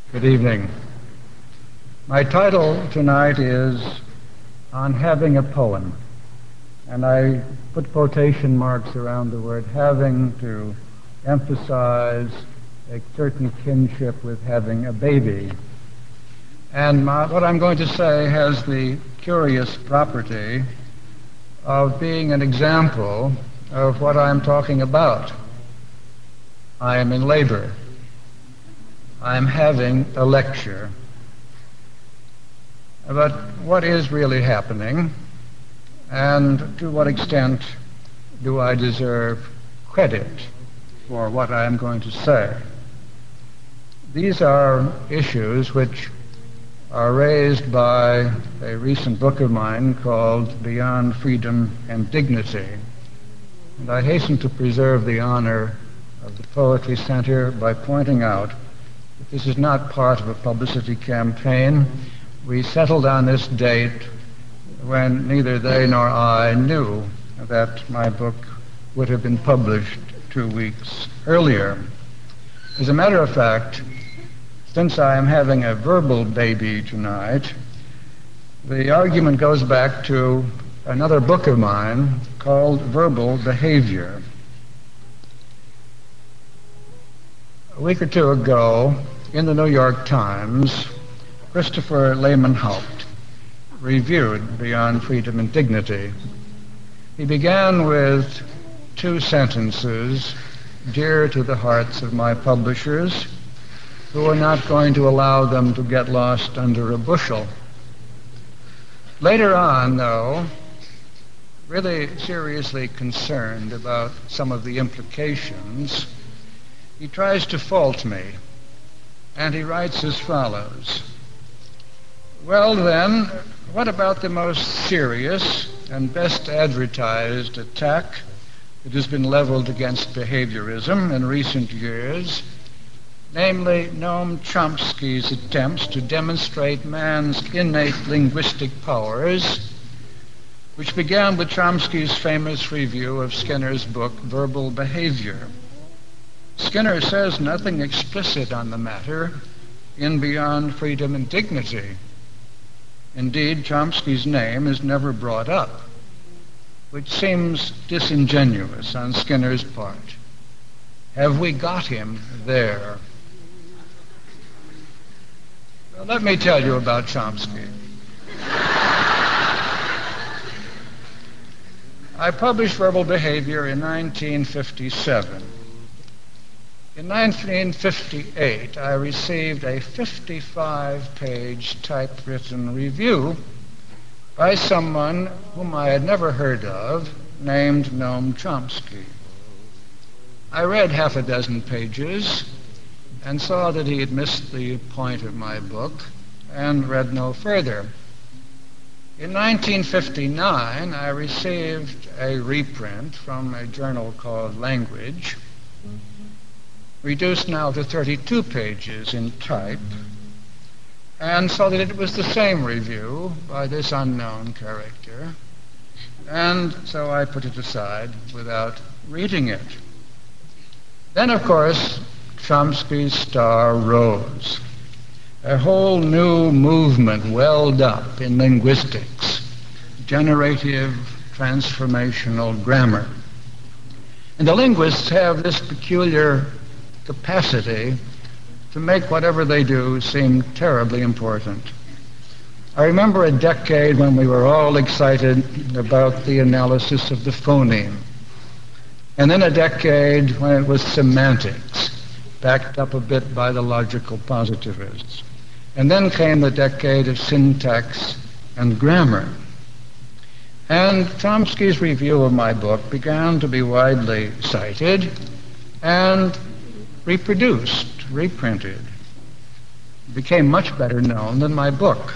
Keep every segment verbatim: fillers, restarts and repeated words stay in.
Good evening. My title tonight is On Having a Poem, and I put quotation marks around the word having to emphasize a certain kinship with having a baby. And my, what I'm going to say has the curious property of being an example of what I'm talking about. I am in labor. I'm having a lecture about what is really happening and to what extent do I deserve credit for what I am going to say. These are issues which are raised by a recent book of mine called Beyond Freedom and Dignity. And I hasten to preserve the honor of the Poetry Center by pointing out that this is not part of a publicity campaign. We settled on this date when neither they nor I knew that my book would have been published two weeks earlier. As a matter of fact, since I am having a verbal baby tonight, the argument goes back to another book of mine called Verbal Behavior. A week or two ago, in the New York Times, Christopher Lehman Haupt reviewed Beyond Freedom and Dignity. He began with two sentences dear to the hearts of my publishers, who are not going to allow them to get lost under a bushel. Later on, though, really seriously concerned about some of the implications, he tries to fault me, and he writes as follows. Well then, what about the most serious and best advertised attack that has been leveled against behaviorism in recent years, namely Noam Chomsky's attempts to demonstrate man's innate linguistic powers, which began with Chomsky's famous review of Skinner's book, Verbal Behavior. Skinner says nothing explicit on the matter in Beyond Freedom and Dignity. Indeed, Chomsky's name is never brought up, which seems disingenuous on Skinner's part. Have we got him there? Well, let me tell you about Chomsky. I published Verbal Behavior in nineteen fifty-seven. In nineteen fifty-eight, I received a fifty-five page typewritten review by someone whom I had never heard of, named Noam Chomsky. I read half a dozen pages and saw that he had missed the point of my book and read no further. In nineteen fifty-nine, I received a reprint from a journal called Language, reduced now to thirty-two pages in type, and saw that it was the same review by this unknown character, and so I put it aside without reading it. Then, of course, Chomsky's star rose. A whole new movement welled up in linguistics, generative transformational grammar. And the linguists have this peculiar capacity to make whatever they do seem terribly important. I remember a decade when we were all excited about the analysis of the phoneme, and then a decade when it was semantics, backed up a bit by the logical positivists. And then came the decade of syntax and grammar. And Chomsky's review of my book began to be widely cited and reproduced, reprinted. It became much better known than my book.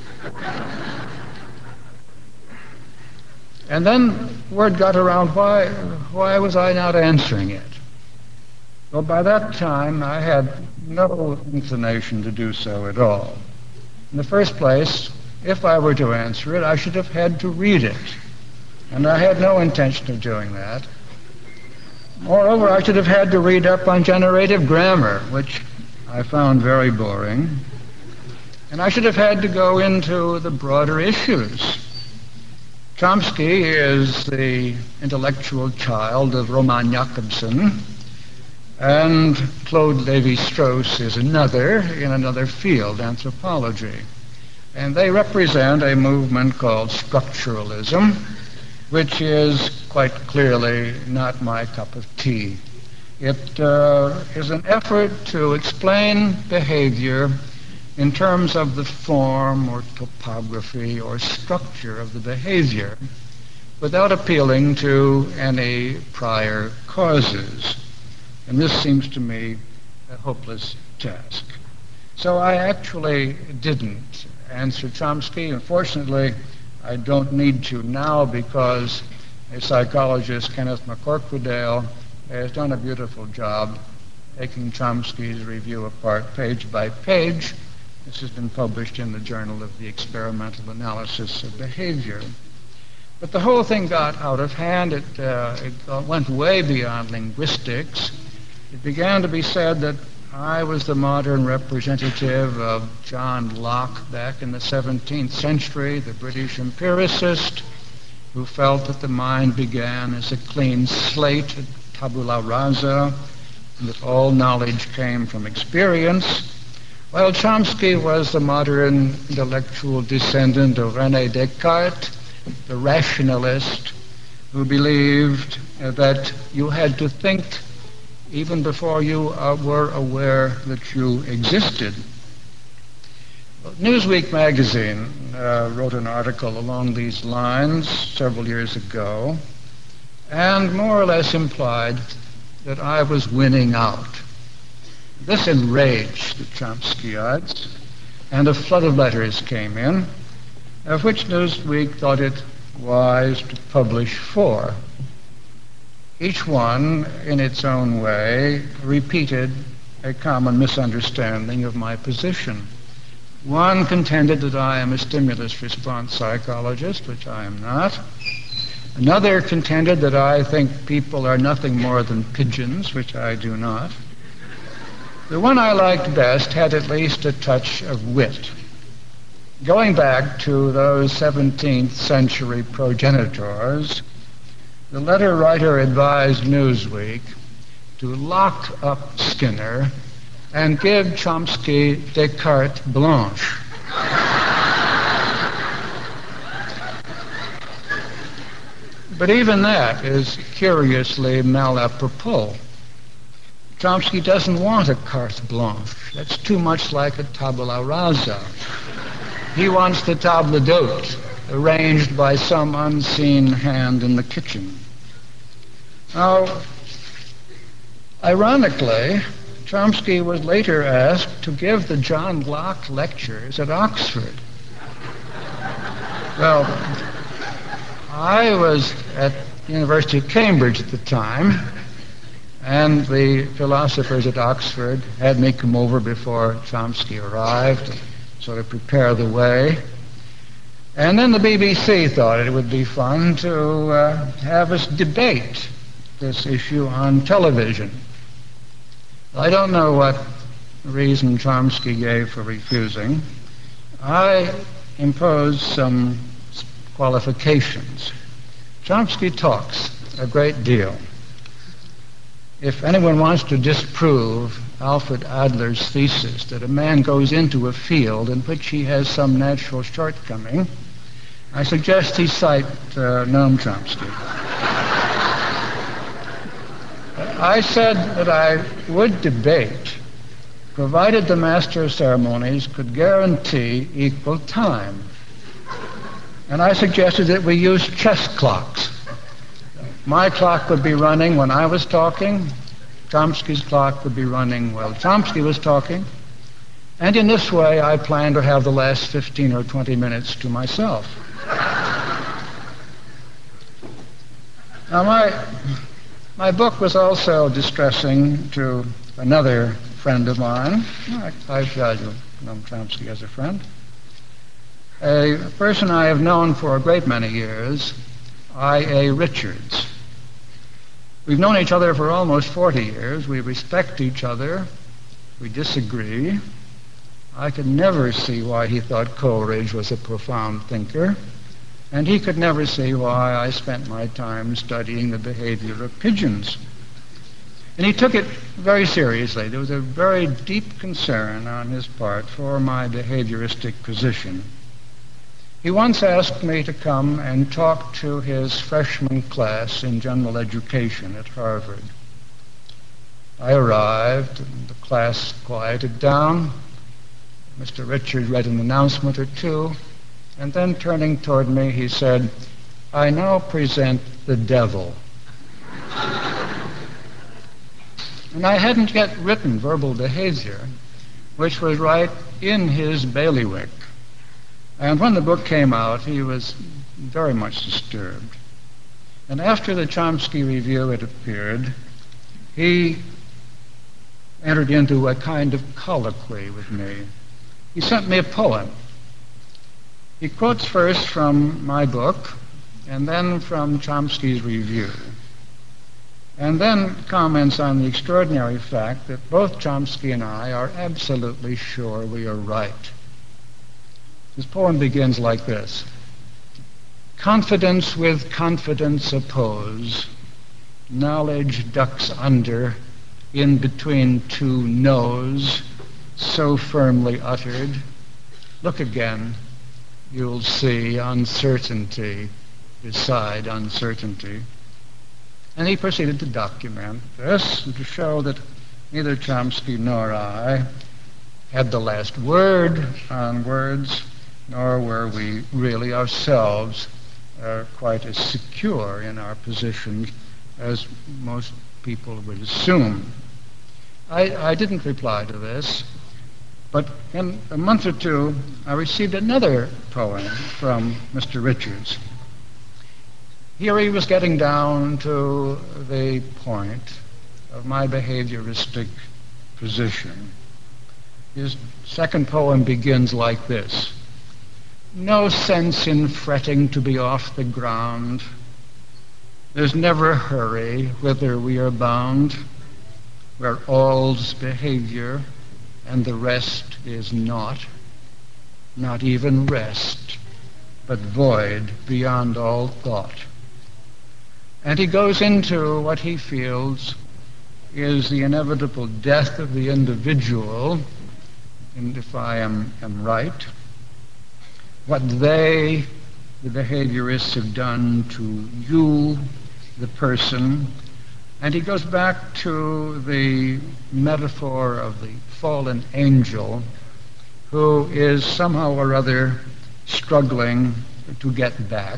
And then word got around, why, why was I not answering it? Well, by that time, I had no inclination to do so at all. In the first place, if I were to answer it, I should have had to read it. And I had no intention of doing that. Moreover, I should have had to read up on generative grammar, which I found very boring. And I should have had to go into the broader issues. Chomsky is the intellectual child of Roman Jakobson, and Claude Lévi-Strauss is another in another field, anthropology. And they represent a movement called structuralism, which is quite clearly not my cup of tea. It uh, is an effort to explain behavior in terms of the form or topography or structure of the behavior without appealing to any prior causes. And this seems to me a hopeless task. So I actually didn't answer Chomsky. Unfortunately, I don't need to now because a psychologist, Kenneth McCorquodale, has done a beautiful job taking Chomsky's review apart page by page. This has been published in the Journal of the Experimental Analysis of Behavior. But the whole thing got out of hand. It, uh, it went way beyond linguistics. It began to be said that I was the modern representative of John Locke back in the seventeenth century, the British empiricist who felt that the mind began as a clean slate, a tabula rasa, and that all knowledge came from experience. While Chomsky was the modern intellectual descendant of René Descartes, the rationalist who believed that you had to think even before you uh, were aware that you existed. Newsweek magazine uh, wrote an article along these lines several years ago and more or less implied that I was winning out. This enraged the Chomskyites, and a flood of letters came in, of which Newsweek thought it wise to publish four. Each one, in its own way, repeated a common misunderstanding of my position. One contended that I am a stimulus response psychologist, which I am not. Another contended that I think people are nothing more than pigeons, which I do not. The one I liked best had at least a touch of wit. Going back to those seventeenth century progenitors, the letter writer advised Newsweek to lock up Skinner and give Chomsky Descartes Blanche. But even that is curiously malapropos. Chomsky doesn't want a carte blanche. That's too much like a tabula rasa. He wants the table d'hôte, arranged by some unseen hand in the kitchen. Now, ironically, Chomsky was later asked to give the John Locke lectures at Oxford. Well, I was at the University of Cambridge at the time, and the philosophers at Oxford had me come over before Chomsky arrived to sort of prepare the way. And then the B B C thought it would be fun to uh, have us debate this issue on television. I don't know what reason Chomsky gave for refusing. I imposed some qualifications. Chomsky talks a great deal. If anyone wants to disprove Alfred Adler's thesis that a man goes into a field in which he has some natural shortcoming, I suggest he cite uh, Noam Chomsky. I said that I would debate, provided the master of ceremonies could guarantee equal time. And I suggested that we use chess clocks. My clock would be running when I was talking. Chomsky's clock would be running while Chomsky was talking. And in this way, I plan to have the last fifteen or twenty minutes to myself. Now, my, my book was also distressing to another friend of mine. I, I value Noam Chomsky as a friend. A person I have known for a great many years, I A Richards. We've known each other for almost forty years. We respect each other. We disagree. I could never see why he thought Coleridge was a profound thinker, and he could never see why I spent my time studying the behavior of pigeons. And he took it very seriously. There was a very deep concern on his part for my behavioristic position. He once asked me to come and talk to his freshman class in general education at Harvard. I arrived, and the class quieted down. Mister Richard read an announcement or two, and then turning toward me, he said, "I now present the devil." And I hadn't yet written Verbal Behavior, which was right in his bailiwick. And when the book came out, he was very much disturbed. And after the Chomsky Review had appeared, he entered into a kind of colloquy with me. He sent me a poem. He quotes first from my book, and then from Chomsky's review, and then comments on the extraordinary fact that both Chomsky and I are absolutely sure we are right. His poem begins like this: "Confidence with confidence oppose, knowledge ducks under, in between two no's, so firmly uttered. Look again, you'll see uncertainty beside uncertainty." And he proceeded to document this and to show that neither Chomsky nor I had the last word on words, nor were we really ourselves uh, quite as secure in our positions as most people would assume. I, I didn't reply to this, but in a month or two, I received another poem from Mister Richards. Here he was getting down to the point of my behavioristic position. His second poem begins like this: "No sense in fretting to be off the ground. There's never hurry whither we are bound, where all's behavior and the rest is naught, not even rest, but void beyond all thought." And he goes into what he feels is the inevitable death of the individual, and if I am, am right, what they, the behaviorists, have done to you, the person. And he goes back to the metaphor of the fallen angel who is somehow or other struggling to get back,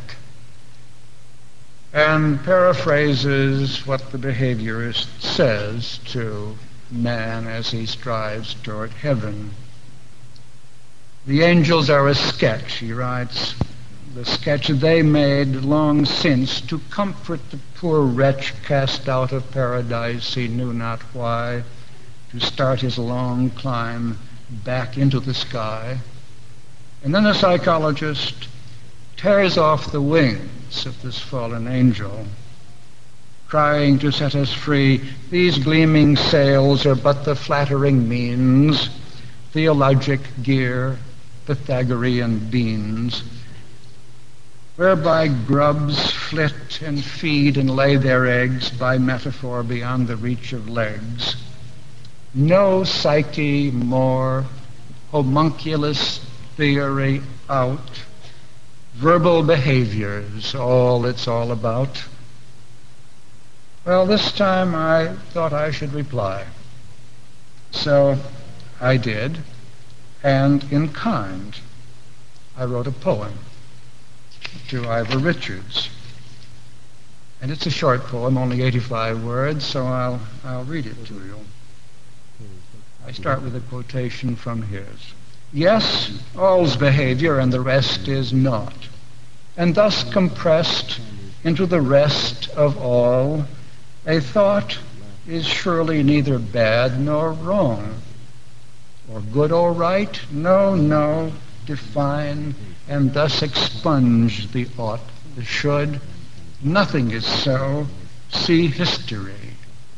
and paraphrases what the behaviorist says to man as he strives toward heaven. "The angels are a sketch," he writes, "the sketch they made long since to comfort the poor wretch cast out of paradise he knew not why, to start his long climb back into the sky." And then the psychologist tears off the wings of this fallen angel, crying to set us free, "These gleaming sails are but the flattering means, theologic gear, Pythagorean beans, whereby grubs flit and feed and lay their eggs by metaphor beyond the reach of legs. No psyche more, homunculus theory out, verbal behaviors, all it's all about." Well, this time I thought I should reply. So I did, and in kind, I wrote a poem to Ivor Richards. And it's a short poem, only eighty-five words, so I'll, I'll read it to you. I start with a quotation from his. "Yes, all's behavior and the rest is naught, and thus compressed into the rest of all, a thought is surely neither bad nor wrong, or good or right, no, no, define, and thus expunge the ought, the should. Nothing is so, see history.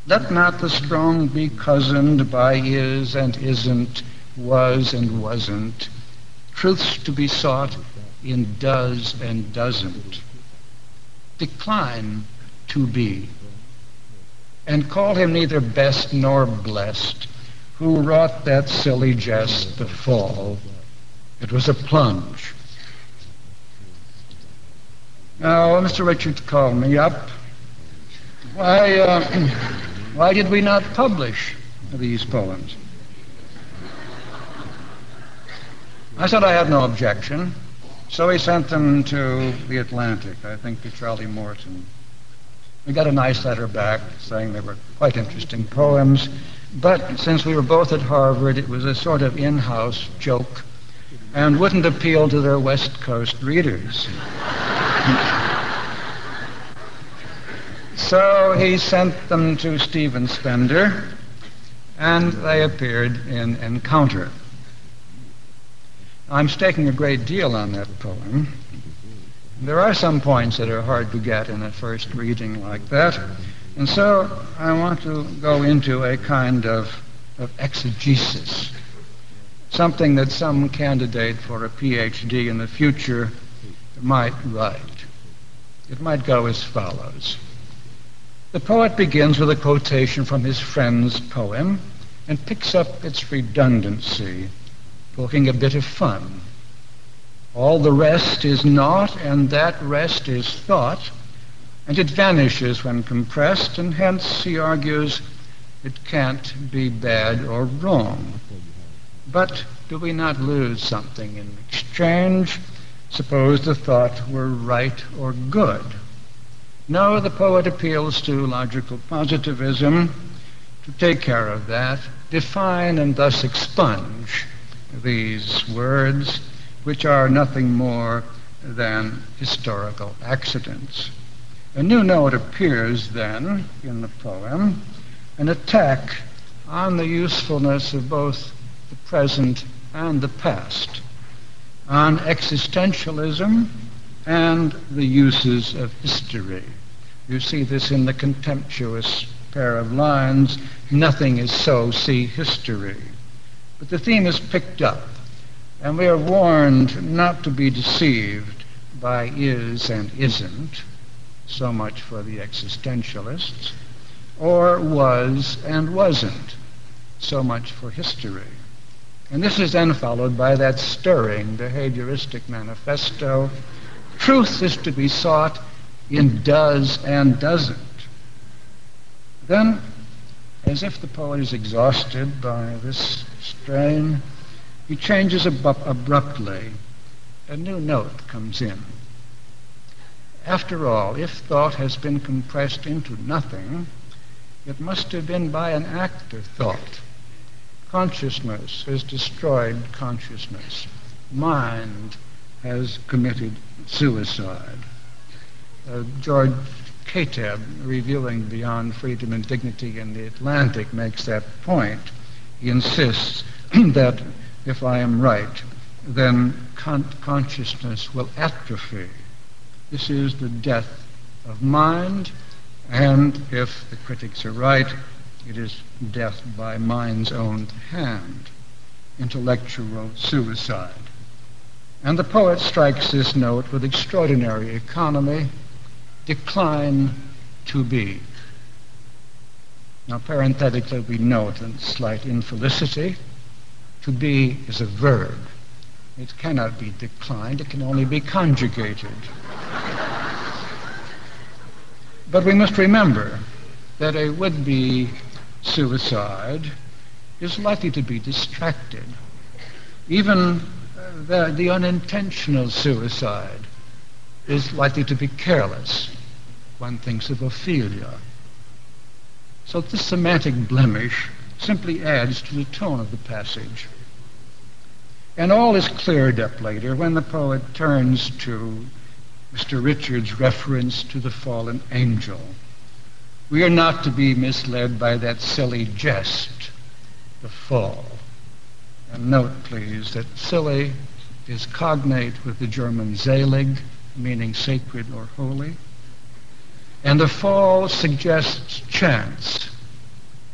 Let not the strong be cozened by is and isn't, was and wasn't, truths to be sought in does and doesn't. Decline to be, and call him neither best nor blessed, who wrought that silly jest, the fall. It was a plunge. Now, Mister Richards called me up. Why, uh, why did we not publish these poems? I said I had no objection, so he sent them to the Atlantic, I think to Charlie Morton. We got a nice letter back saying they were quite interesting poems, but since we were both at Harvard, it was a sort of in-house joke and wouldn't appeal to their West Coast readers. So he sent them to Stephen Spender, and they appeared in Encounter. I'm staking a great deal on that poem. There are some points that are hard to get in a first reading like that, and so I want to go into a kind of, of exegesis, something that some candidate for a P H D in the future might write. It might go as follows. The poet begins with a quotation from his friend's poem and picks up its redundancy, poking a bit of fun. All the rest is naught, and that rest is thought, and it vanishes when compressed, and hence, he argues, it can't be bad or wrong. But do we not lose something in exchange? Suppose the thought were right or good. No, the poet appeals to logical positivism to take care of that, define and thus expunge these words, which are nothing more than historical accidents. A new note appears then in the poem, an attack on the usefulness of both the present and the past, on existentialism and the uses of history. You see this in the contemptuous pair of lines, nothing is so, see history. But the theme is picked up, and we are warned not to be deceived by is and isn't, so much for the existentialists, or was and wasn't, so much for history. And this is then followed by that stirring behavioristic manifesto, truth is to be sought in does and doesn't. Then, as if the poet is exhausted by this strain, he changes ab- abruptly. A new note comes in. After all, if thought has been compressed into nothing, it must have been by an act of thought. Consciousness has destroyed consciousness. Mind has committed suicide. Uh, George Kateb, reviewing Beyond Freedom and Dignity in the Atlantic, makes that point. He insists that if I am right, then con- consciousness will atrophy. This is the death of mind, and if the critics are right, it is death by mind's own hand, intellectual suicide. And the poet strikes this note with extraordinary economy, decline to be. Now, parenthetically, we note a slight infelicity. To be is a verb. It cannot be declined. It can only be conjugated. But we must remember that a would-be suicide is likely to be distracted. Even uh, the, the unintentional suicide is likely to be careless. One thinks of Ophelia. So this semantic blemish simply adds to the tone of the passage. And all is cleared up later when the poet turns to Mister Richards' reference to the fallen angel. We are not to be misled by that silly jest, the fall. And note, please, that silly is cognate with the German selig, meaning sacred or holy. And the fall suggests chance,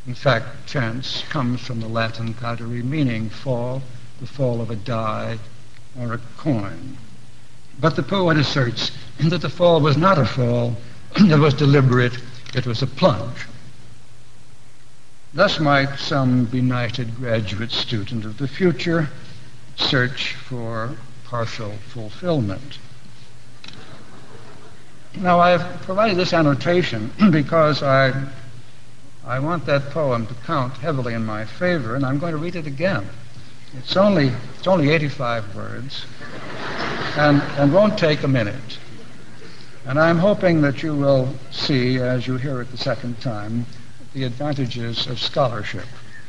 In fact, chance comes from the Latin cadere, meaning fall, the fall of a die or a coin. But the poet asserts that the fall was not a fall, it was deliberate, it was a plunge. Thus might some benighted graduate student of the future search for partial fulfillment. Now, I've provided this annotation because I, I want that poem to count heavily in my favor, and I'm going to read it again. It's only, it's only eighty-five words, and, and won't take a minute. And I'm hoping that you will see, as you hear it the second time, the advantages of scholarship.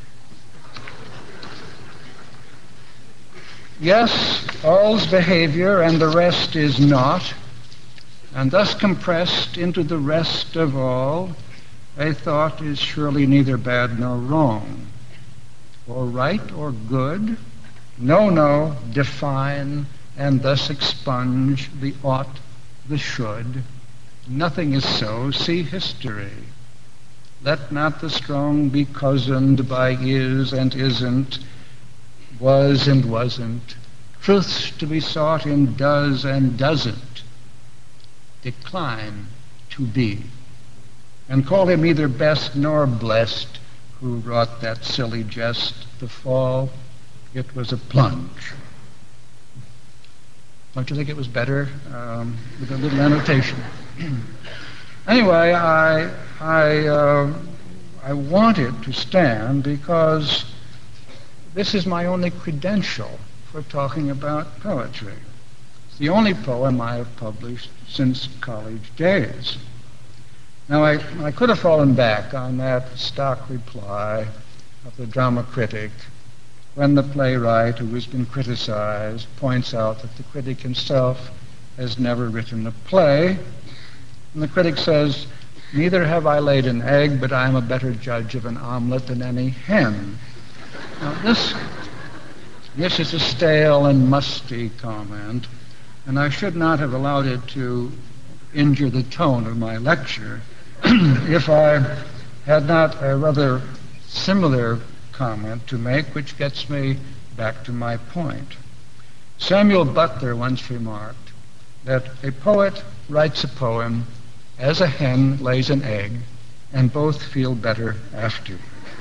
Yes, all's behavior and the rest is not, and thus compressed into the rest of all, a thought is surely neither bad nor wrong, or right or good. No, no, define and thus expunge the ought, the should. Nothing is so, see history. Let not the strong be cozened by is and isn't, was and wasn't, truths to be sought in does and doesn't. Decline to be, and call him neither best nor blessed who wrought that silly jest. The fall, it was a plunge. Don't you think it was better um, with a little annotation? Anyway, I I uh, I want it to stand because this is my only credential for talking about poetry. It's the only poem I have published since college days. Now, I, I could have fallen back on that stock reply of the drama critic when the playwright who has been criticized points out that the critic himself has never written a play. And the critic says, neither have I laid an egg, but I am a better judge of an omelet than any hen. Now, this, this is a stale and musty comment, and I should not have allowed it to injure the tone of my lecture if I had not a rather similar comment to make, which gets me back to my point. Samuel Butler once remarked that a poet writes a poem as a hen lays an egg, and both feel better after.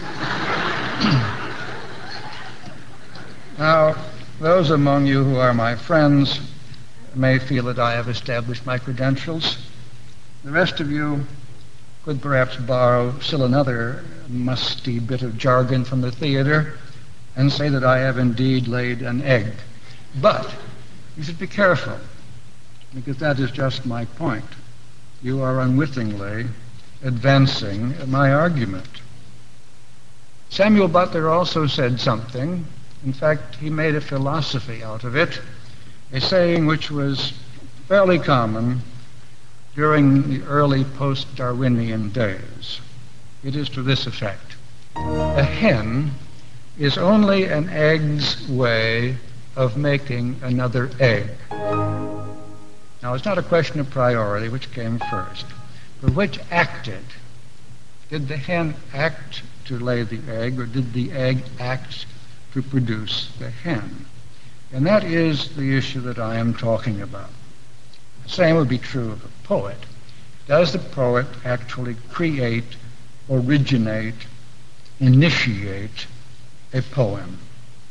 Now, those among you who are my friends may feel that I have established my credentials. The rest of you could perhaps borrow still another musty bit of jargon from the theater and say that I have indeed laid an egg. But you should be careful, because that is just my point. You are unwittingly advancing my argument. Samuel Butler also said something. In fact, he made a philosophy out of it, a saying which was fairly common during the early post-Darwinian days. It is to this effect: a hen is only an egg's way of making another egg. Now, it's not a question of priority, which came first, but which acted. Did the hen act to lay the egg, or did the egg act to produce the hen? And that is the issue that I am talking about. The same would be true of a poet. Does the poet actually create, originate, initiate a poem?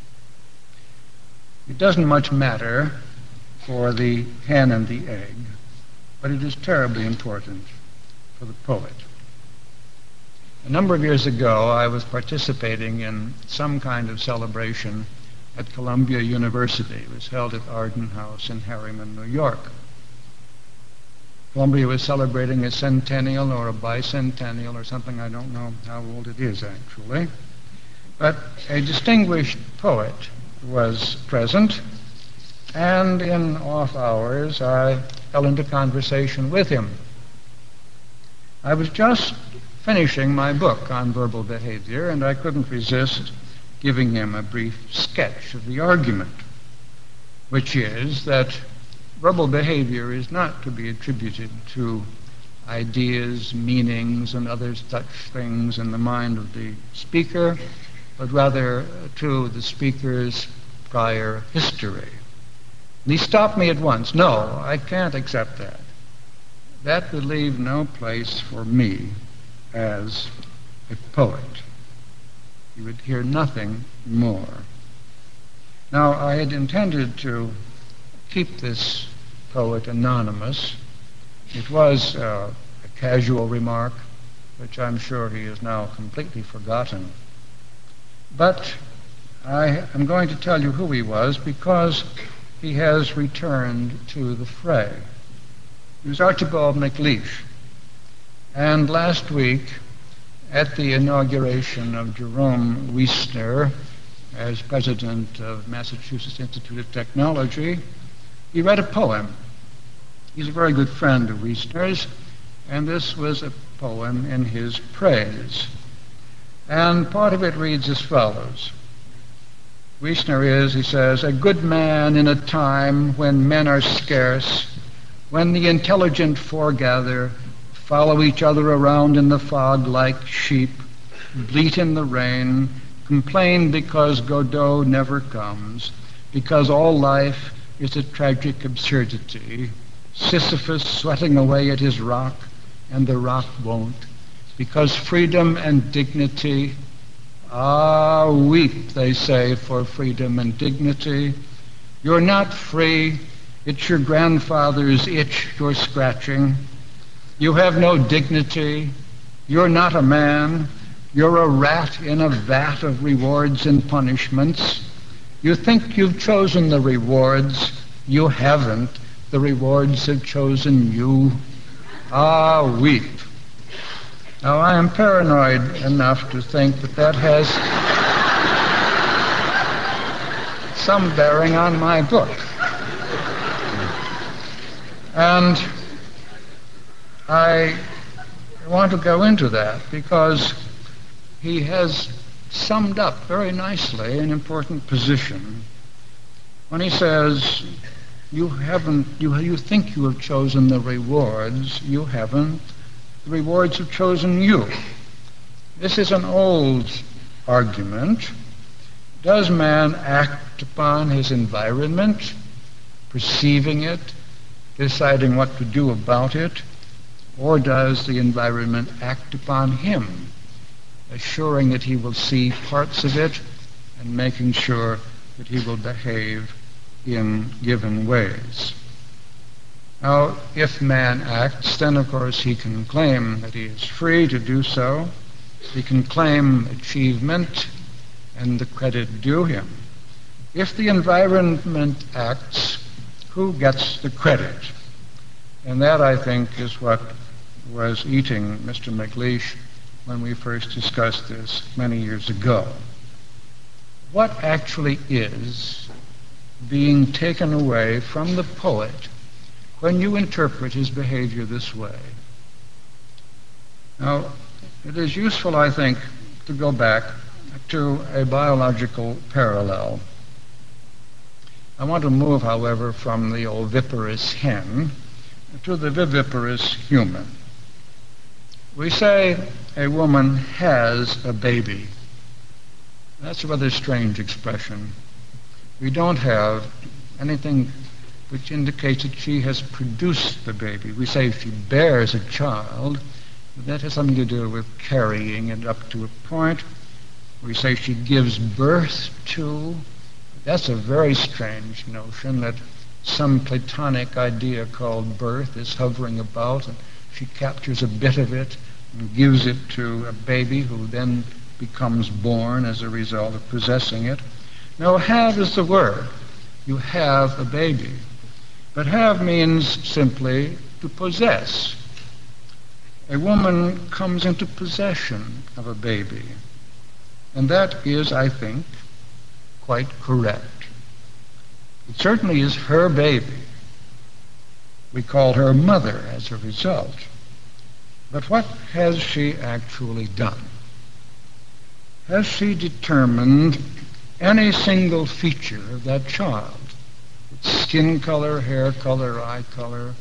It doesn't much matter for the hen and the egg, but it is terribly important for the poet. A number of years ago, I was participating in some kind of celebration at Columbia University. It was held at Arden House in Harriman, New York. Columbia was celebrating a centennial or a bicentennial or something. I don't know how old it is, actually. But a distinguished poet was present, and in off hours, I fell into conversation with him. I was just finishing my book on verbal behavior, and I couldn't resist giving him a brief sketch of the argument, which is that verbal behavior is not to be attributed to ideas, meanings, and other such things in the mind of the speaker, but rather to the speaker's prior history. And he stopped me at once. No, I can't accept that. That would leave no place for me as a poet. You would hear nothing more. Now, I had intended to keep this poet anonymous. It was uh, a casual remark, which I'm sure he has now completely forgotten. But I am going to tell you who he was because he has returned to the fray. He was Archibald MacLeish. And last week, at the inauguration of Jerome Wiesner as president of Massachusetts Institute of Technology, he read a poem. He's a very good friend of Wiesner's, and this was a poem in his praise. And part of it reads as follows. Wiesner is, he says, a good man in a time when men are scarce, when the intelligent foregather, follow each other around in the fog like sheep, bleat in the rain, complain because Godot never comes, because all life is a tragic absurdity, Sisyphus sweating away at his rock, and the rock won't, because freedom and dignity, ah, weep, they say, for freedom and dignity. You're not free. It's your grandfather's itch you're scratching. You have no dignity. You're not a man. You're a rat in a vat of rewards and punishments. You think you've chosen the rewards. You haven't. The rewards have chosen you. Ah, weep. Now, I am paranoid enough to think that that has some bearing on my book. And I want to go into that because he has summed up very nicely an important position when he says, you haven't, you, you think you have chosen the rewards, you haven't. The rewards have chosen you. This is an old argument. Does man act upon his environment, perceiving it, deciding what to do about it, or does the environment act upon him, assuring that he will see parts of it and making sure that he will behave in given ways? Now, if man acts, then of course he can claim that he is free to do so. He can claim achievement and the credit due him. If the environment acts, who gets the credit? And that, I think, is what was eating Mister MacLeish when we first discussed this many years ago. What actually is being taken away from the poet when you interpret his behavior this way? Now, it is useful, I think, to go back to a biological parallel. I want to move, however, from the oviparous hen to the viviparous human. We say a woman has a baby. That's a rather strange expression. We don't have anything which indicates that she has produced the baby. We say she bears a child, but that has something to do with carrying it up to a point. We say she gives birth to. That's a very strange notion that some Platonic idea called birth is hovering about, and she captures a bit of it and gives it to a baby who then becomes born as a result of possessing it. No, have is the word. You have a baby. But have means simply to possess. A woman comes into possession of a baby. And that is, I think, quite correct. It certainly is her baby. We call her mother as a result. But what has she actually done? Has she determined any single feature of that child? Its skin color, hair color, eye color,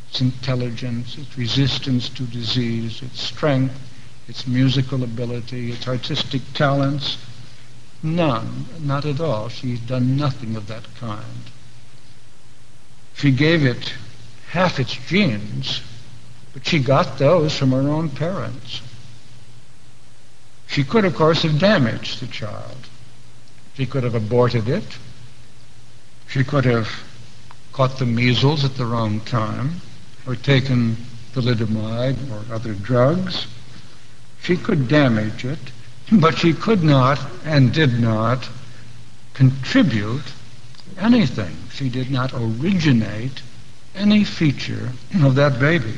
its intelligence, its resistance to disease, its strength, its musical ability, its artistic talents. None, not at all. She's done nothing of that kind. She gave it half its genes, but she got those from her own parents. She could, of course, have damaged the child. She could have aborted it. She could have caught the measles at the wrong time, or taken thalidomide or other drugs. She could damage it, but she could not and did not contribute anything. She did not originate any feature of that baby.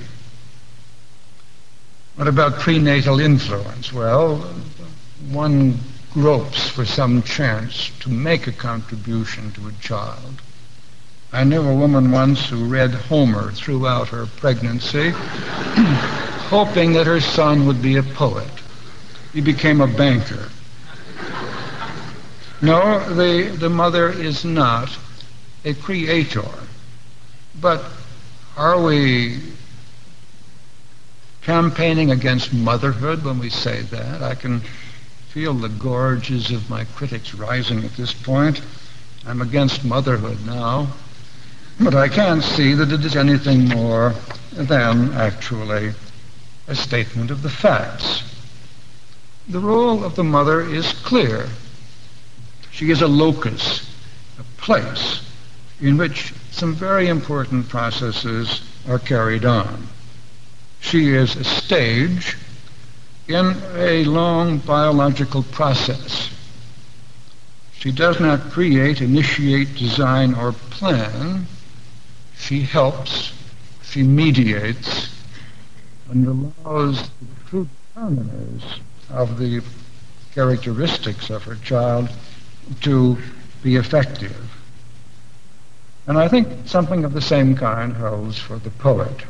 What about prenatal influence? Well, one gropes for some chance to make a contribution to a child. I knew a woman once who read Homer throughout her pregnancy, hoping that her son would be a poet. He became a banker. No, the, the mother is not a creator. But are we campaigning against motherhood when we say that? I can feel the gorges of my critics rising at this point. I'm against motherhood now. But I can't see that it is anything more than actually a statement of the facts. The role of the mother is clear. She is a locus, a place in which some very important processes are carried on. She is a stage in a long biological process. She does not create, initiate, design, or plan. She helps, she mediates, and allows the true determiners of the characteristics of her child to be effective. And I think something of the same kind holds for the poet.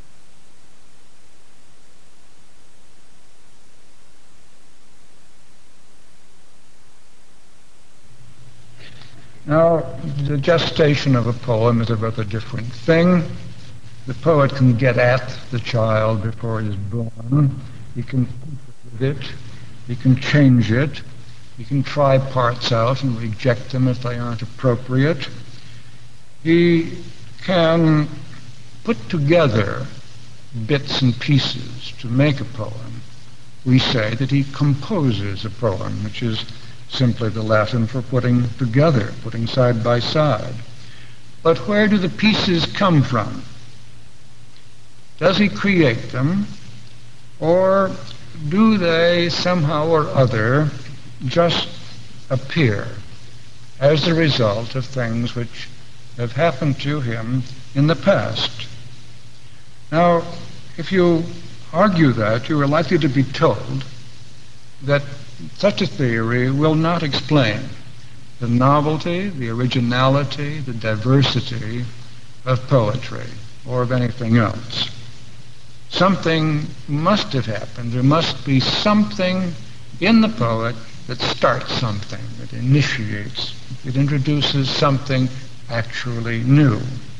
Now, the gestation of a poem is a rather different thing. The poet can get at the child before it is born. He can with it. He can change it. He can try parts out and reject them if they aren't appropriate. He can put together bits and pieces to make a poem. We say that he composes a poem, which is simply the Latin for putting together, putting side by side. But where do the pieces come from? Does he create them, or do they somehow or other just appear as a result of things which have happened to him in the past? Now, if you argue that, you are likely to be told that such a theory will not explain the novelty, the originality, the diversity of poetry or of anything else. Something must have happened. There must be something in the poet that starts something, that initiates, that introduces something actually new.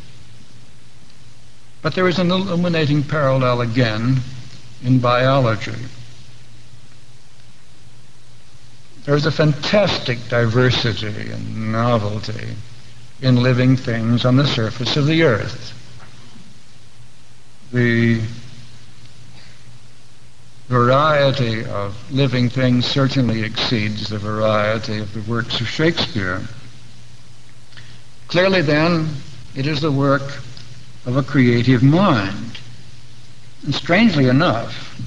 But there is an illuminating parallel again in biology. There is a fantastic diversity and novelty in living things on the surface of the earth. The variety of living things certainly exceeds the variety of the works of Shakespeare. Clearly, then, it is the work of a creative mind. And strangely enough,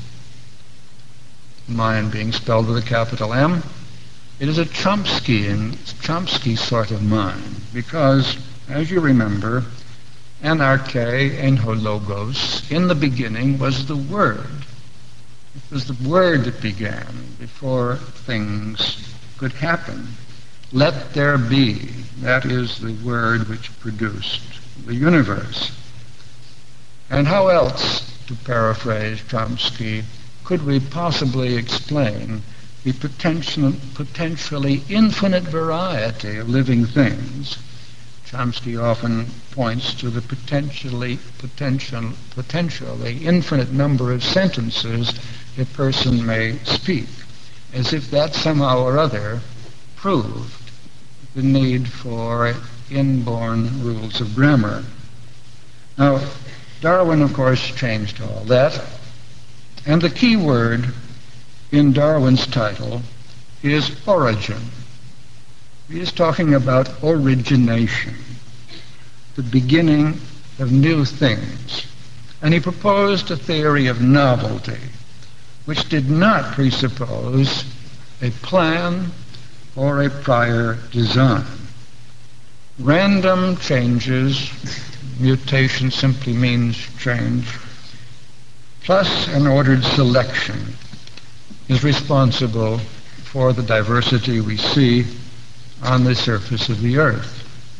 mind being spelled with a capital M, it is a Chomskyan, Chomsky sort of mind, because, as you remember, anarche, enhologos, in the beginning was the Word. It was the Word that began before things could happen. Let there be, that is the Word which produced the universe. And how else, to paraphrase Chomsky, could we possibly explain the potential, potentially infinite variety of living things, Chomsky often points to the potentially, potential, potentially infinite number of sentences a person may speak, as if that somehow or other proved the need for inborn rules of grammar. Now, Darwin, of course, changed all that, and the key word in Darwin's title is origin. He is talking about origination, the beginning of new things. And he proposed a theory of novelty, which did not presuppose a plan or a prior design. Random changes, mutation simply means change, plus an ordered selection is responsible for the diversity we see on the surface of the earth.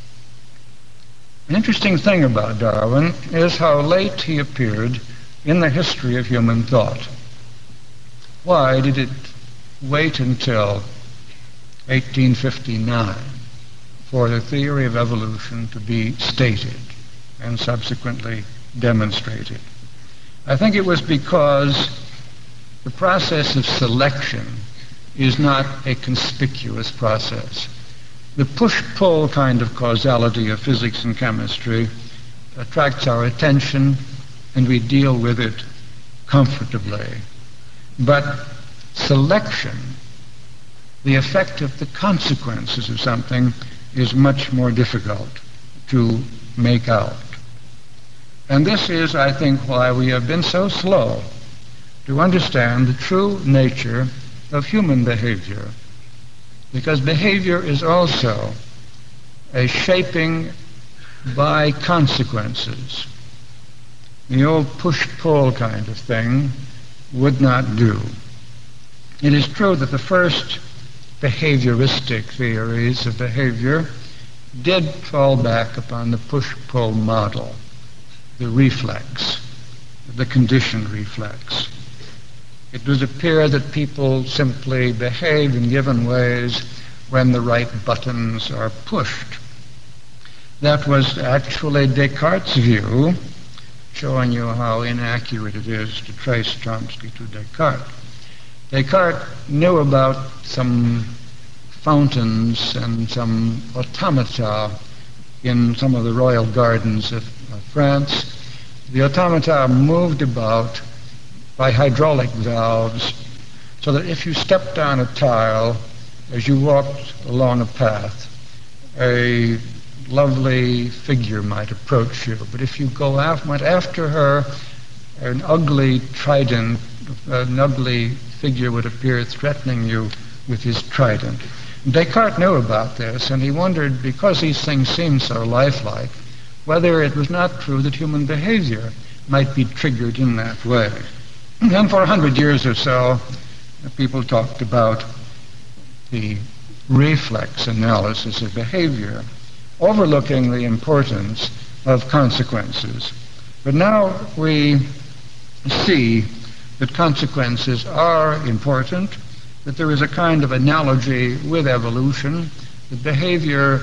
An interesting thing about Darwin is how late he appeared in the history of human thought. Why did it wait until eighteen fifty-nine for the theory of evolution to be stated and subsequently demonstrated? I think it was because the process of selection is not a conspicuous process. The push-pull kind of causality of physics and chemistry attracts our attention, and we deal with it comfortably. But selection, the effect of the consequences of something, is much more difficult to make out. And this is, I think, why we have been so slow to understand the true nature of human behavior. Because behavior is also a shaping by consequences. The old push-pull kind of thing would not do. It is true that the first behavioristic theories of behavior did fall back upon the push-pull model, the reflex, the conditioned reflex. It would appear that people simply behave in given ways when the right buttons are pushed. That was actually Descartes' view, showing you how inaccurate it is to trace Chomsky to Descartes. Descartes knew about some fountains and some automata in some of the royal gardens of, of France. The automata moved about by hydraulic valves, so that if you stepped on a tile as you walked along a path, a lovely figure might approach you. But if you go af- went after her, an ugly trident, an ugly figure would appear threatening you with his trident. Descartes knew about this, and he wondered, because these things seemed so lifelike, whether it was not true that human behavior might be triggered in that way. And for a hundred years or so, people talked about the reflex analysis of behavior, overlooking the importance of consequences. But now we see that consequences are important, that there is a kind of analogy with evolution, that behavior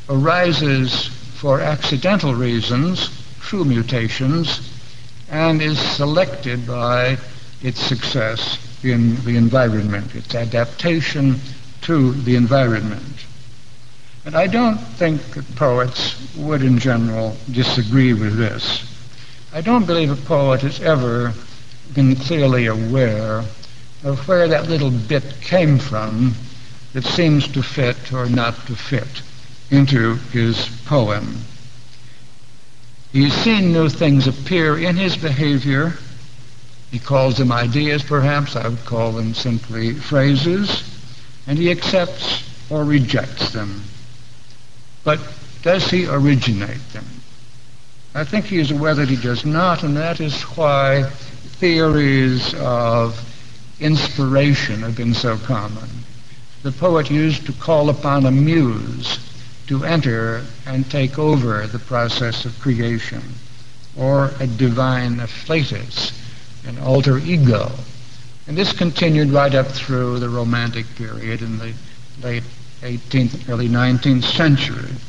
arises for accidental reasons, true mutations, and is selected by its success in the environment, its adaptation to the environment. And I don't think that poets would in general disagree with this. I don't believe a poet has ever been clearly aware of where that little bit came from that seems to fit or not to fit into his poem. He's seen new things appear in his behavior. He calls them ideas, perhaps. I would call them simply phrases. And he accepts or rejects them. But does he originate them? I think he is aware that he does not, and that is why theories of inspiration have been so common. The poet used to call upon a muse to enter and take over the process of creation, or a divine afflatus, an alter ego. And this continued right up through the Romantic period in the late eighteenth, early nineteenth century.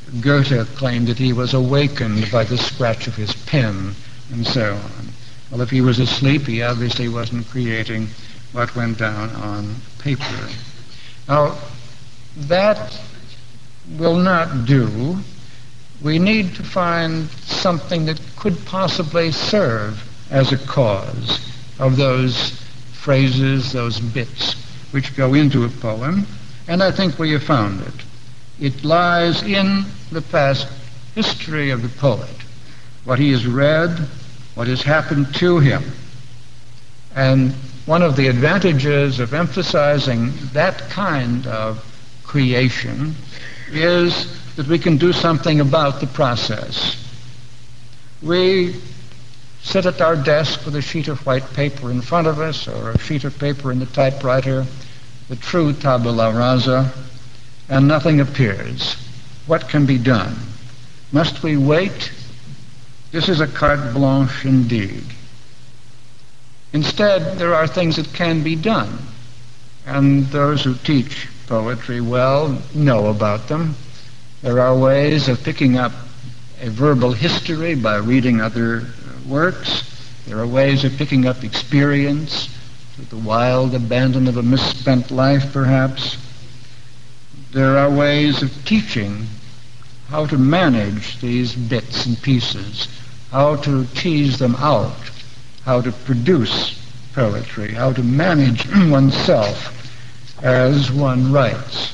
Goethe claimed that he was awakened by the scratch of his pen, and so on. Well, if he was asleep, he obviously wasn't creating what went down on paper. Now, that will not do. We need to find something that could possibly serve as a cause of those phrases, those bits which go into a poem, and I think we have found it. It lies in the past history of the poet, what he has read, what has happened to him. And one of the advantages of emphasizing that kind of creation is that we can do something about the process. We sit at our desk with a sheet of white paper in front of us, or a sheet of paper in the typewriter, the true tabula rasa, and nothing appears. What can be done? Must we wait? This is a carte blanche indeed. Instead, there are things that can be done, and those who teach poetry well know about them. There are ways of picking up a verbal history by reading other works. There are ways of picking up experience, the wild abandon of a misspent life, perhaps. There are ways of teaching how to manage these bits and pieces, how to tease them out, how to produce poetry, how to manage oneself as one writes.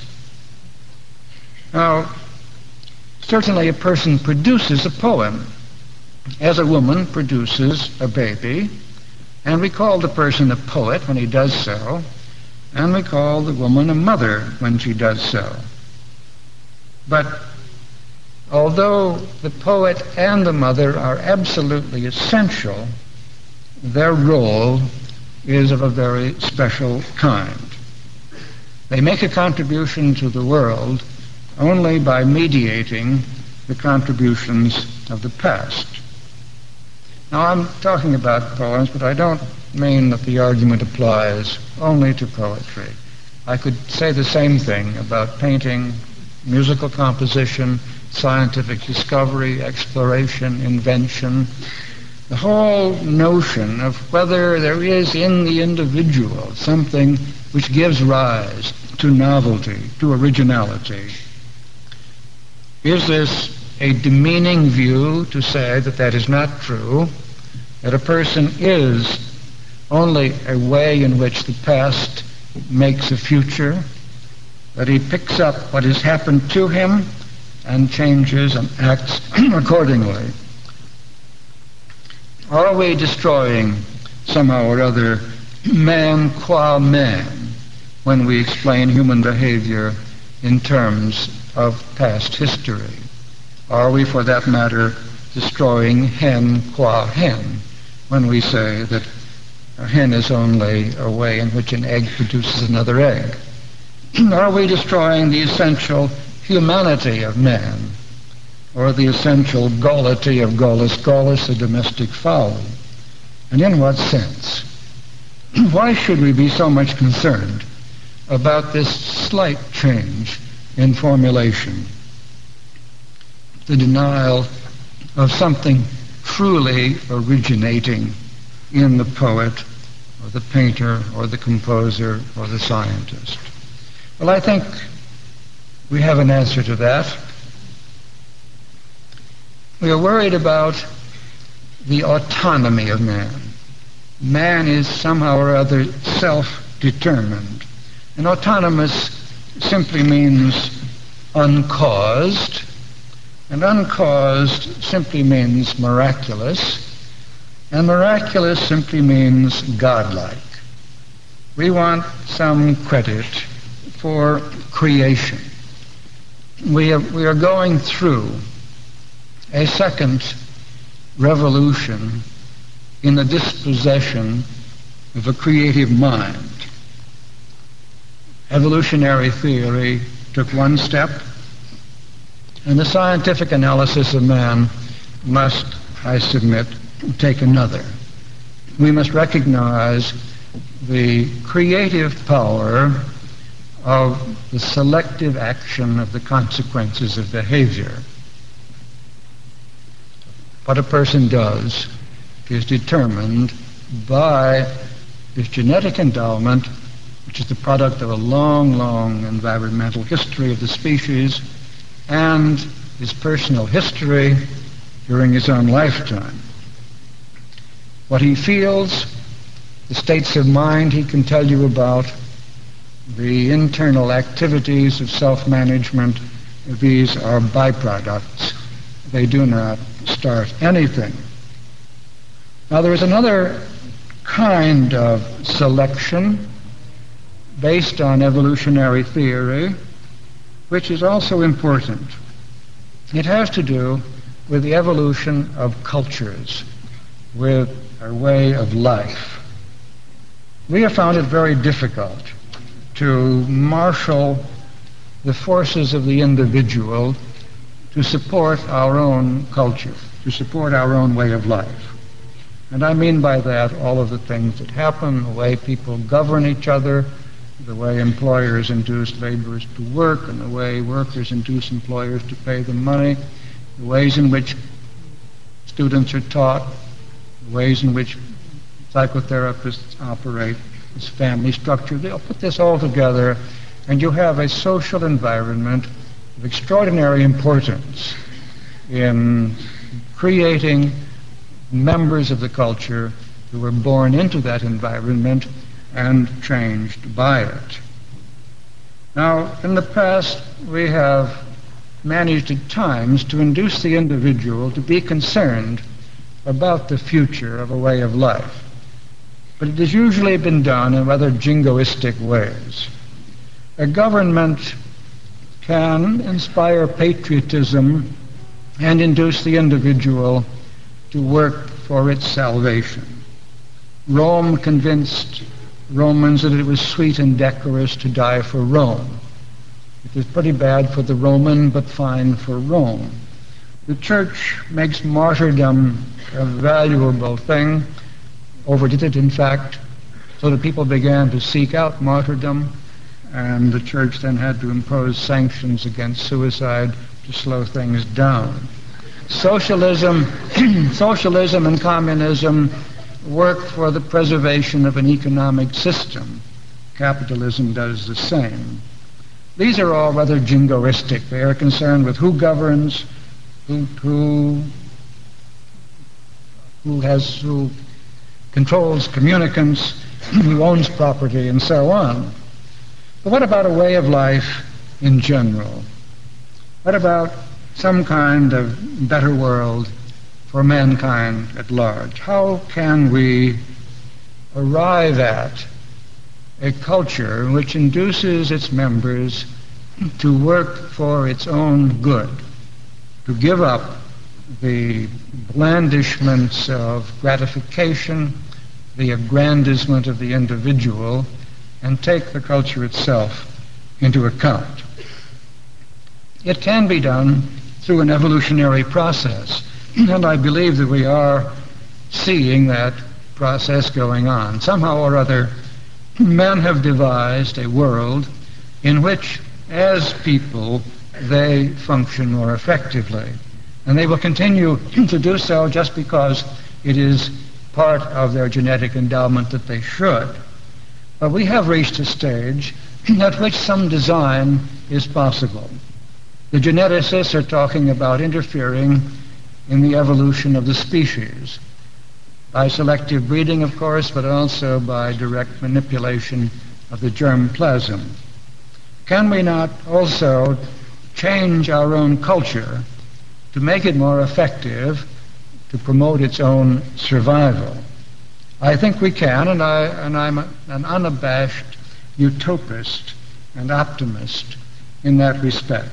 Now, certainly a person produces a poem, as a woman produces a baby, and we call the person a poet when he does so, and we call the woman a mother when she does so. But although the poet and the mother are absolutely essential, their role is of a very special kind. They make a contribution to the world only by mediating the contributions of the past. Now, I'm talking about poems, but I don't mean that the argument applies only to poetry. I could say the same thing about painting, musical composition, scientific discovery, exploration, invention. The whole notion of whether there is in the individual something which gives rise to novelty, to originality. Is this a demeaning view to say that that is not true, that a person is only a way in which the past makes a future, that he picks up what has happened to him and changes and acts accordingly? Are we destroying somehow or other man qua man when we explain human behavior in terms of past history? Are we, for that matter, destroying hen qua hen when we say that a hen is only a way in which an egg produces another egg? Are we destroying the essential humanity of man, or the essential gallity of Gallus Gallus, the domestic fowl? And in what sense? Why should we be so much concerned about this slight change in formulation, the denial of something truly originating in the poet, or the painter, or the composer, or the scientist? Well, I think we have an answer to that. We are worried about the autonomy of man. Man is somehow or other self-determined. And autonomous simply means uncaused, and uncaused simply means miraculous, and miraculous simply means godlike. We want some credit for creation. We are, we are going through a second revolution in the dispossession of a creative mind. Evolutionary theory took one step, and the scientific analysis of man must, I submit, take another. We must recognize the creative power of the selective action of the consequences of behavior. What a person does is determined by his genetic endowment, which is the product of a long, long environmental history of the species, and his personal history during his own lifetime. What he feels, the states of mind he can tell you about, the internal activities of self-management, these are byproducts. They do not start anything. Now there is another kind of selection based on evolutionary theory, which is also important. It has to do with the evolution of cultures, with our way of life. We have found it very difficult to marshal the forces of the individual to support our own culture, to support our own way of life. And I mean by that all of the things that happen, the way people govern each other, the way employers induce laborers to work, and the way workers induce employers to pay them money, the ways in which students are taught, the ways in which psychotherapists operate, this family structure. They'll put this all together, and you have a social environment of extraordinary importance in creating members of the culture who were born into that environment and changed by it. Now, in the past, we have managed at times to induce the individual to be concerned about the future of a way of life. But it has usually been done in rather jingoistic ways. A government can inspire patriotism and induce the individual to work for its salvation. Rome convinced Romans that it was sweet and decorous to die for Rome. It was pretty bad for the Roman, but fine for Rome. The church makes martyrdom a valuable thing, overdid it in fact, so that people began to seek out martyrdom, and the church then had to impose sanctions against suicide to slow things down. Socialism, socialism and communism work for the preservation of an economic system. Capitalism does the same. These are all rather jingoistic. They are concerned with who governs, who who who has who controls communicants, who owns property, and so on. But what about a way of life in general? What about some kind of better world for mankind at large? How can we arrive at a culture which induces its members to work for its own good, to give up the blandishments of gratification, the aggrandizement of the individual, and take the culture itself into account? It can be done through an evolutionary process, and I believe that we are seeing that process going on. Somehow or other, men have devised a world in which, as people, they function more effectively. And they will continue to do so just because it is part of their genetic endowment that they should. But we have reached a stage at which some design is possible. The geneticists are talking about interfering in the evolution of the species by selective breeding, of course, but also by direct manipulation of the germplasm. Can we not also change our own culture to make it more effective, to promote its own survival? I think we can, and, I, and I'm a, an unabashed utopist and optimist in that respect.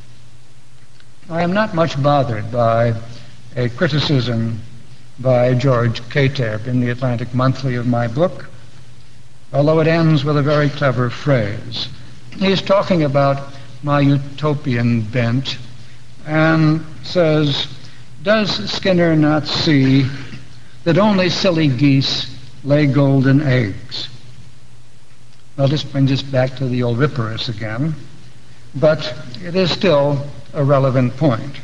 I am not much bothered by a criticism by George Kateb in the Atlantic Monthly of my book, although it ends with a very clever phrase. He is talking about my utopian bent and says, "Does Skinner not see that only silly geese lay golden eggs?" Well, this brings us back to the oviparous again, but it is still a relevant point.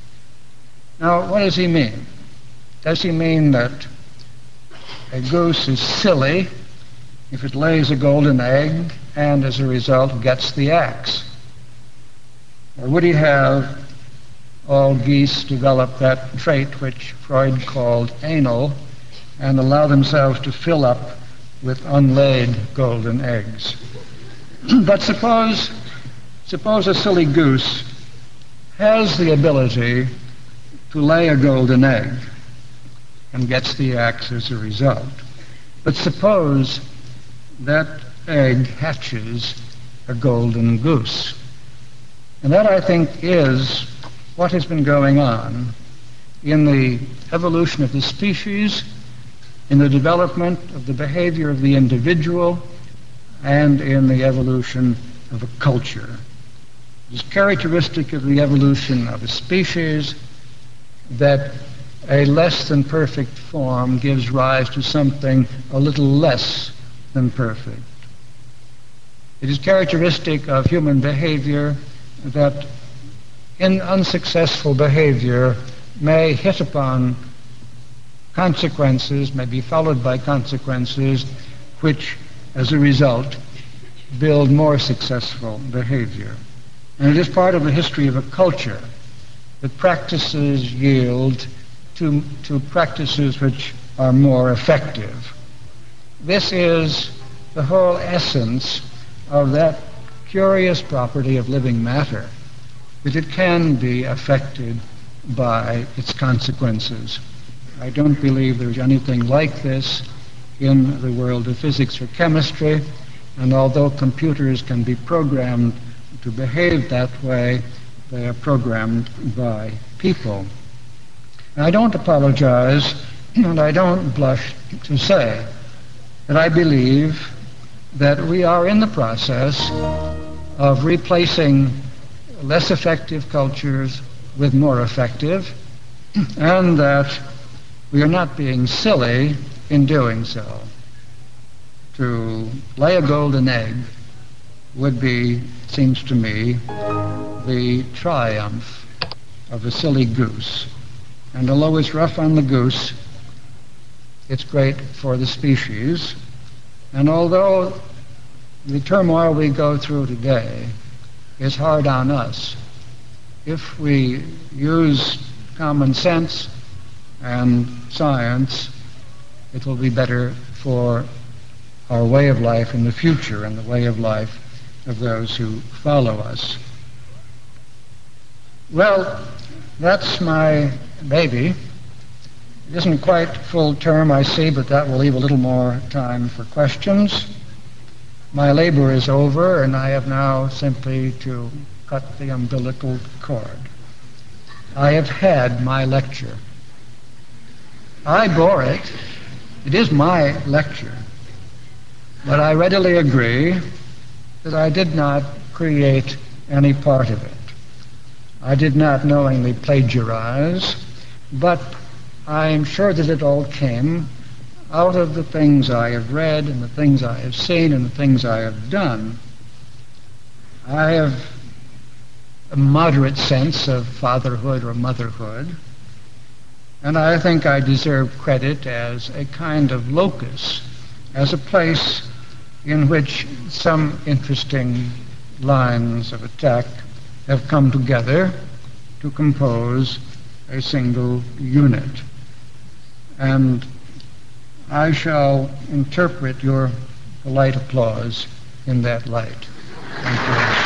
Now, what does he mean? Does he mean that a goose is silly if it lays a golden egg and as a result gets the axe? Or would he have all geese develop that trait which Freud called anal and allow themselves to fill up with unlaid golden eggs? But suppose, suppose a silly goose has the ability to lay a golden egg and gets the axe as a result. But suppose that egg hatches a golden goose. And that, I think, is what has been going on in the evolution of the species, in the development of the behavior of the individual, and in the evolution of a culture. It is characteristic of the evolution of a species that a less than perfect form gives rise to something a little less than perfect. It is characteristic of human behavior that in unsuccessful behavior may hit upon consequences, may be followed by consequences which, as a result, build more successful behavior. And it is part of the history of a culture that practices yield to, to practices which are more effective. This is the whole essence of that curious property of living matter, that it can be affected by its consequences. I don't believe there's anything like this in the world of physics or chemistry, and although computers can be programmed to behave that way, they are programmed by people. And I don't apologize, and I don't blush to say that I believe that we are in the process of replacing less effective cultures with more effective, and that we are not being silly in doing so. To lay a golden egg would be, seems to me, the triumph of a silly goose. And although it's rough on the goose, it's great for the species. And although the turmoil we go through today is hard on us, if we use common sense and science, it will be better for our way of life in the future and the way of life of those who follow us. Well, that's my baby. It isn't quite full term, I see, but that will leave a little more time for questions. My labor is over, and I have now simply to cut the umbilical cord. I have had my lecture. I bore it. It is my lecture. But I readily agree that I did not create any part of it. I did not knowingly plagiarize, but I am sure that it all came out of the things I have read and the things I have seen and the things I have done. I have a moderate sense of fatherhood or motherhood, and I think I deserve credit as a kind of locus, as a place in which some interesting lines of attack have come together to compose a single unit. And I shall interpret your polite applause in that light. Thank you.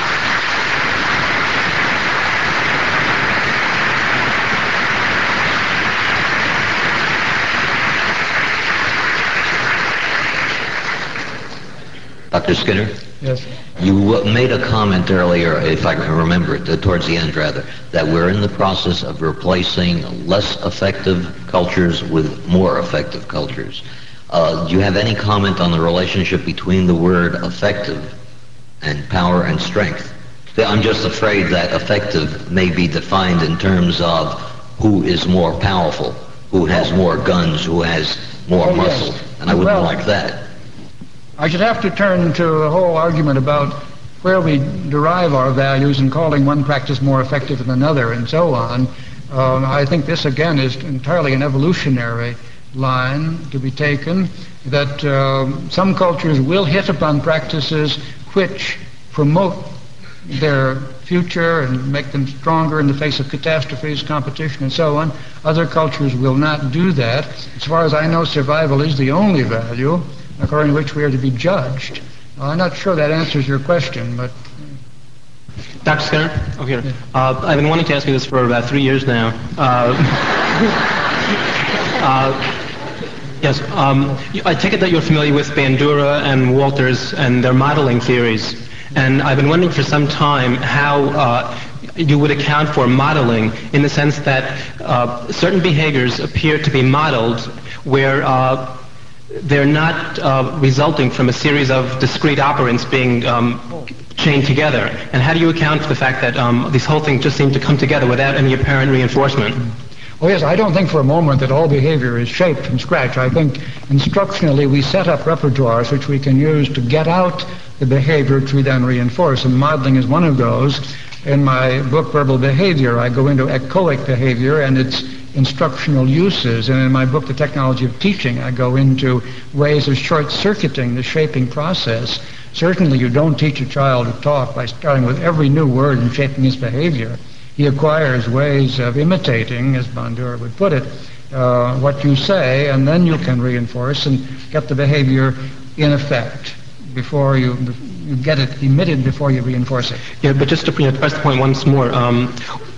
Doctor Skinner? Yes. You made a comment earlier, if I can remember it, uh, towards the end rather, that we're in the process of replacing less effective cultures with more effective cultures. Uh, do you have any comment on the relationship between the word effective and power and strength? I'm just afraid that effective may be defined in terms of who is more powerful, who has more guns, who has more Oh, muscle, yes. and I wouldn't Well, like that. I should have to turn to the whole argument about where we derive our values and calling one practice more effective than another and so on. Um, I think this, again, is entirely an evolutionary line to be taken, that uh, some cultures will hit upon practices which promote their future and make them stronger in the face of catastrophes, competition, and so on. Other cultures will not do that. As far as I know, survival is the only value according to which we are to be judged. Uh, I'm not sure that answers your question, but... Doctor Skinner? Oh, here. Uh, I've been wanting to ask you this for about three years now. Uh, uh, yes, um, I take it that you're familiar with Bandura and Walters and their modeling theories. And I've been wondering for some time how uh, you would account for modeling in the sense that uh, certain behaviors appear to be modeled where uh, they're not uh, resulting from a series of discrete operants being um, chained together. And how do you account for the fact that um, these whole things just seem to come together without any apparent reinforcement? Oh yes, I don't think for a moment that all behavior is shaped from scratch. I think instructionally we set up repertoires which we can use to get out the behavior which we then reinforce, and modeling is one of those. In my book, Verbal Behavior, I go into echoic behavior and its instructional uses, and in my book, The Technology of Teaching, I go into ways of short-circuiting the shaping process. Certainly you don't teach a child to talk by starting with every new word and shaping his behavior. He acquires ways of imitating, as Bandura would put it, uh, what you say, and then you can reinforce and get the behavior in effect before you, you get it emitted before you reinforce it. Yeah, but just to you know, press the point once more, um,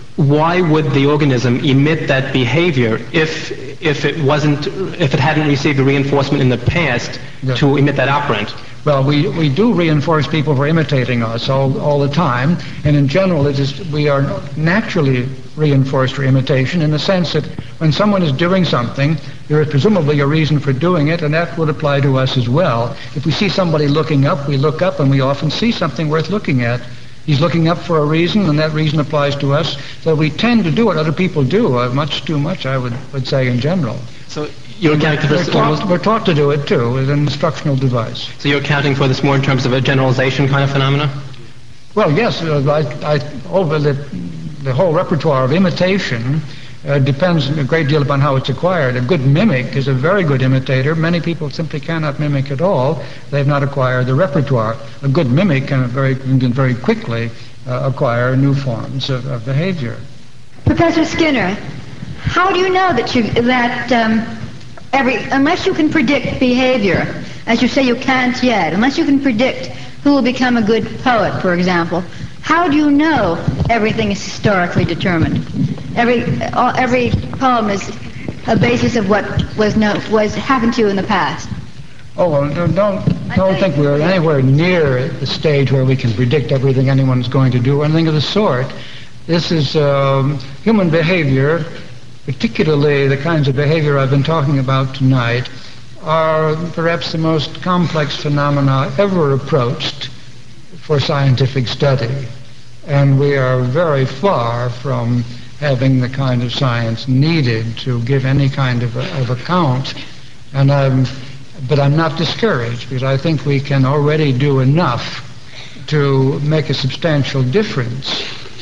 why would the organism emit that behavior if if it wasn't if it hadn't received the reinforcement in the past yeah. to emit that operant? Well, we, we do reinforce people for imitating us all, all the time, and in general it is we are naturally reinforced for imitation in the sense that when someone is doing something, there is presumably a reason for doing it, and that would apply to us as well. If we see somebody looking up, we look up, and we often see something worth looking at. He's looking up for a reason, and that reason applies to us. So we tend to do what other people do, uh, much too much, I would, would say, in general. So you're accounting we're, for taught, we're taught to do it, too, with an instructional device. So you're accounting for this more in terms of a generalization kind of phenomena? Well, yes. Uh, I, I, over the, the whole repertoire of imitation uh, depends a great deal upon how it's acquired. A good mimic is a very good imitator. Many people simply cannot mimic at all. They've not acquired the repertoire. A good mimic can very, can very quickly uh, acquire new forms of, of behavior. Professor Skinner, how do you know that you that um, every unless you can predict behavior, as you say you can't yet, unless you can predict who will become a good poet, for example, how do you know everything is historically determined? Every all, every poem is a basis of what was no, was happened to you in the past. Oh, well, don't don't, don't think we're anywhere near the stage where we can predict everything anyone's going to do or anything of the sort. This is um, human behavior, particularly the kinds of behavior I've been talking about tonight, are perhaps the most complex phenomena ever approached for scientific study. And we are very far from having the kind of science needed to give any kind of, of account. And I'm, but I'm not discouraged, because I think we can already do enough to make a substantial difference.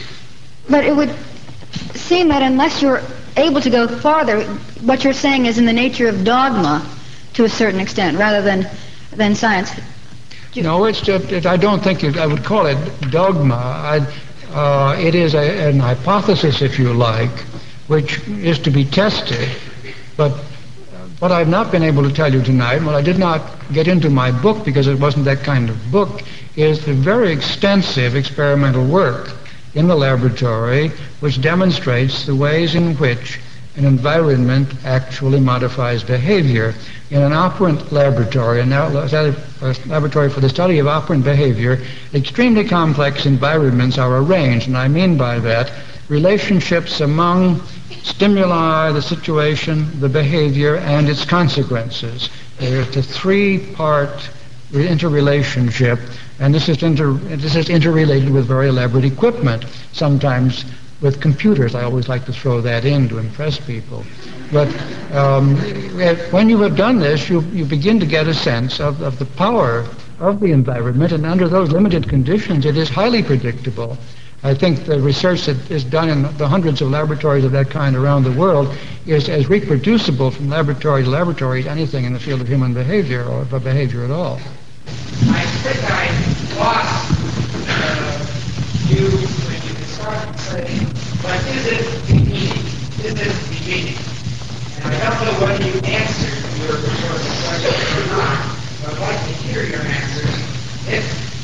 But it would seem that unless you're able to go farther, what you're saying is in the nature of dogma to a certain extent, rather than than science. No, it's just, it, I don't think it, I would call it dogma. I, uh, it is a, an hypothesis, if you like, which is to be tested. But what I've not been able to tell you tonight, what I did not get into my book because it wasn't that kind of book, is the very extensive experimental work in the laboratory which demonstrates the ways in which an environment actually modifies behavior. In an operant laboratory, a laboratory for the study of operant behavior, extremely complex environments are arranged, and I mean by that relationships among stimuli, the situation, the behavior, and its consequences. There's a three-part interrelationship, and this is, inter, this is interrelated with very elaborate equipment, sometimes with computers. I always like to throw that in to impress people. But um, when you have done this, you, you begin to get a sense of, of the power of the environment, and under those limited conditions, it is highly predictable. I think the research that is done in the hundreds of laboratories of that kind around the world is as reproducible from laboratory to laboratory as anything in the field of human behavior or of behavior at all. I think I lost uh, you when you started saying, but is it the meaning? Is it the meaning? And I don't know whether you answered your rhetorical question or not, but I'd like to hear your answer. If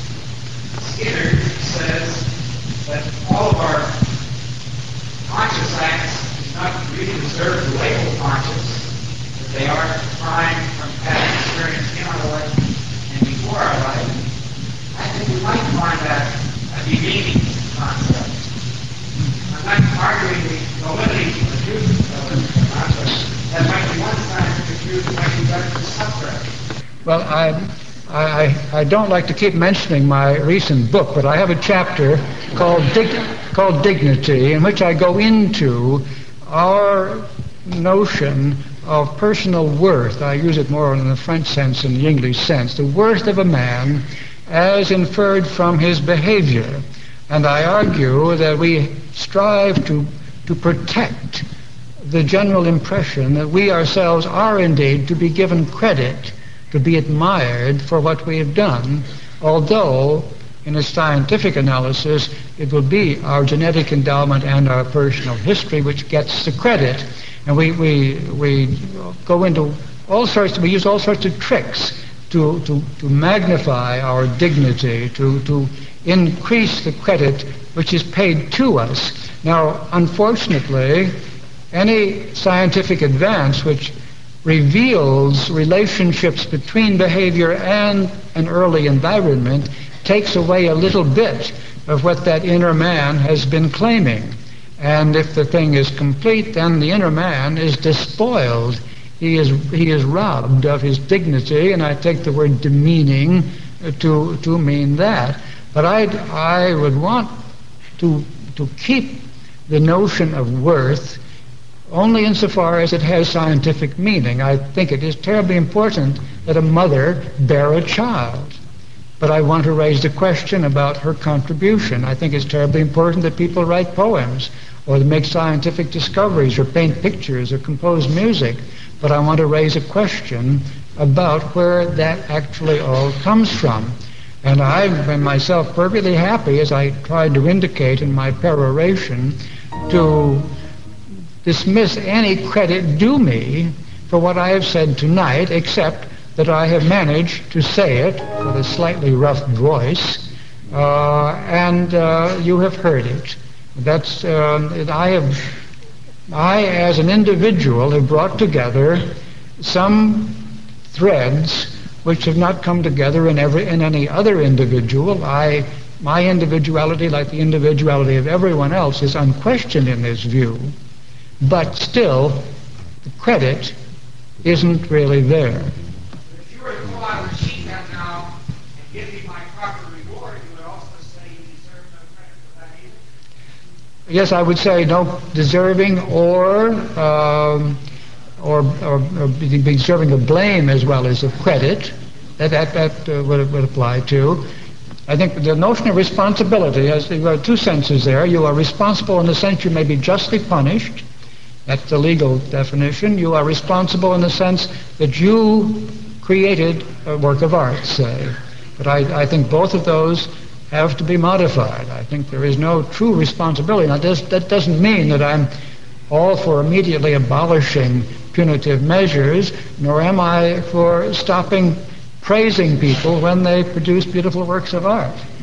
Skinner says that all of our conscious acts do not really deserve the label conscious, that they are defined from past experience in our life and before our life, I think we might find that a demeaning concept. I'm not arguing the validity of the truth of it or not, but that might be one scientific truth that might be better to separate. Well, I, I, I don't like to keep mentioning my recent book, but I have a chapter called, Dig- called Dignity, in which I go into our notion of personal worth. I use it more in the French sense than the English sense. The worth of a man as inferred from his behavior. And I argue that we strive to, to protect the general impression that we ourselves are indeed to be given credit, to be admired for what we have done, although in a scientific analysis it will be our genetic endowment and our personal history which gets the credit. And we, we, we go into all sorts, we use all sorts of tricks to, to, to magnify our dignity, to, to increase the credit which is paid to us. Now, unfortunately, any scientific advance which reveals relationships between behavior and an early environment takes away a little bit of what that inner man has been claiming. And if the thing is complete, then the inner man is despoiled. He is he is robbed of his dignity, and I take the word demeaning to to mean that. But I I would want to to keep the notion of worth only insofar as it has scientific meaning. I think it is terribly important that a mother bear a child. But I want to raise the question about her contribution. I think it's terribly important that people write poems or make scientific discoveries or paint pictures or compose music. But I want to raise a question about where that actually all comes from. And I've been myself perfectly happy, as I tried to indicate in my peroration, to dismiss any credit due me for what I have said tonight, except that I have managed to say it with a slightly rough voice, uh, and uh, you have heard it. That's uh, I have. I, as an individual, have brought together some threads which have not come together in every in any other individual. I, my individuality, like the individuality of everyone else, is unquestioned in this view, but still, the credit isn't really there. If you were to pull out a sheet now and give me my proper reward, you would also say you deserve no credit for that either? Yes, I would say no deserving or um, or, or, or deserving of blame as well as of credit. That that, that uh, would, would apply to. I think the notion of responsibility has there are two senses there. You are responsible in the sense you may be justly punished. That's the legal definition. You are responsible in the sense that you created a work of art, say. But I, I think both of those have to be modified. I think there is no true responsibility. Now, this, that doesn't mean that I'm all for immediately abolishing punitive measures, nor am I for stopping praising people when they produce beautiful works of art.